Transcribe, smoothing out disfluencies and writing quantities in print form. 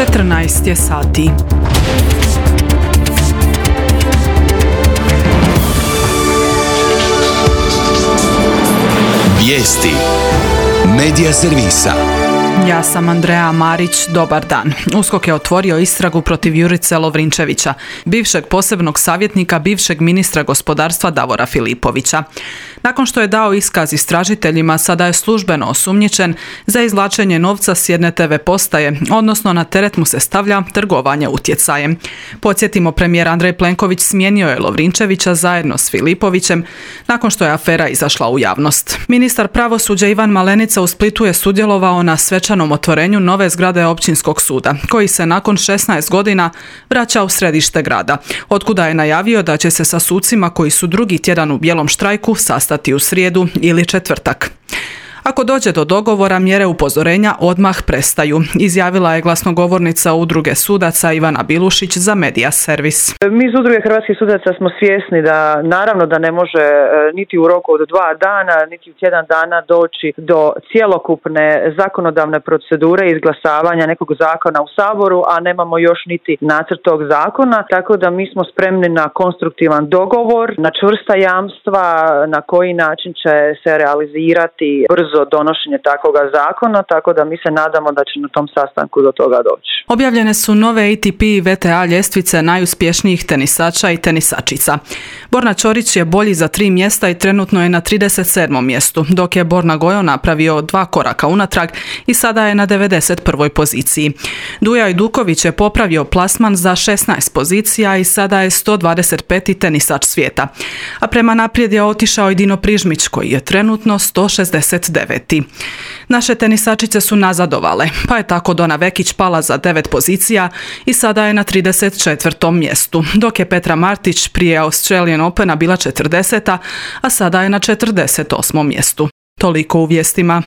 14 je sati. Vijesti Medija servisa. Ja sam Andreja Marić, dobar dan. USKOK je otvorio istragu protiv Jurice Lovrinčevića, bivšeg posebnog savjetnika bivšeg ministra gospodarstva Davora Filipovića. Nakon što je dao iskaz istražiteljima, sada je službeno osumnjičen za izvlačenje novca s jedne TV postaje, odnosno na teret mu se stavlja trgovanje utjecajem. Podsjetimo, premijer Andrej Plenković smijenio je Lovrinčevića zajedno s Filipovićem nakon što je afera izašla u javnost. Ministar pravosuđa Ivan Malenica u Splitu je sudjelovao na svečanom otvorenju nove zgrade Općinskog suda, koji se nakon 16 godina vraća u središte grada, otkuda je najavio da će se sa sucima koji su drugi tjedan u bijelom štrajku sastati u srijedu ili četvrtak. Ako dođe do dogovora, mjere upozorenja odmah prestaju, izjavila je glasnogovornica Udruge sudaca Ivana Bilušić za Medija servis. Mi iz Udruge hrvatskih sudaca smo svjesni da naravno da ne može niti u roku od 2 dana, niti u tjedan dana doći do cjelokupne zakonodavne procedure izglasavanja nekog zakona u Saboru, a nemamo još niti nacrt tog zakona, tako da mi smo spremni na konstruktivan dogovor, na čvrsta jamstva na koji način će se realizirati brzo donošenje takvoga zakona, tako da mi se nadamo da će na tom sastanku do toga doći. Objavljene su nove ATP i VTA ljestvice najuspješnijih tenisača i tenisačica. Borna Ćorić je bolji za 3 mjesta i trenutno je na 37. mjestu, dok je Borna Gojo napravio 2 koraka unatrag i sada je na 91. poziciji. Duja Ajduković je popravio plasman za 16 pozicija i sada je 125. tenisač svijeta. A prema naprijed je otišao i Dino Prižmić, koji je trenutno 169. Naše tenisačice su nazadovale, pa je tako Dona Vekić pala za 9 pozicija i sada je na 34. mjestu, dok je Petra Martić prije Australian Opena bila 40. a sada je na 48. mjestu. Toliko u vijestima.